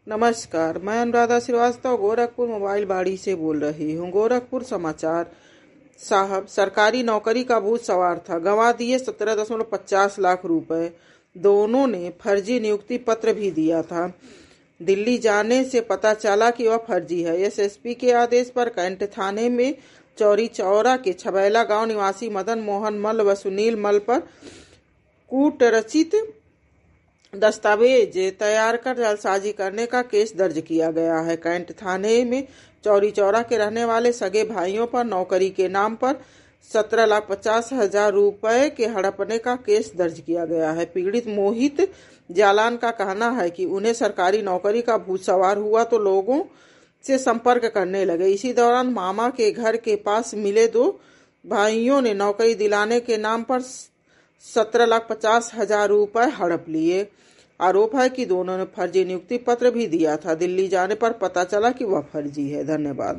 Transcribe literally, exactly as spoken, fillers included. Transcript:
नमस्कार, मैं अनुराधा श्रीवास्तव गोरखपुर मोबाइल बाड़ी से बोल रही हूँ। गोरखपुर समाचार। साहब, सरकारी नौकरी का भूत सवार था, गंवा दिए सत्रह दशमलव पचास लाख रुपए। दोनों ने फर्जी नियुक्ति पत्र भी दिया था। दिल्ली जाने से पता चला कि वह फर्जी है। एसएसपी के आदेश पर कैंट थाने में चौरी चौरा के छबैला गांव निवासी मदन मोहन मल व सुनील मल पर कूटरचित दस्तावेज तैयार कर जालसाजी करने का केस दर्ज किया गया है। कैंट थाने में चौरी चौरा के रहने वाले सगे भाइयों पर नौकरी के नाम पर सत्रह लाख पचास हजार रुपए के हड़पने का केस दर्ज किया गया है। पीड़ित मोहित जालान का कहना है कि उन्हें सरकारी नौकरी का भूत सवार हुआ तो लोगों से संपर्क करने लगे। इसी दौरान मामा के घर के पास मिले दो भाइयों ने नौकरी दिलाने के नाम पर सत्रह लाख पचास हजार रुपए हड़प लिए। आरोप है कि दोनों ने फर्जी नियुक्ति पत्र भी दिया था। दिल्ली जाने पर पता चला कि वह फर्जी है। धन्यवाद।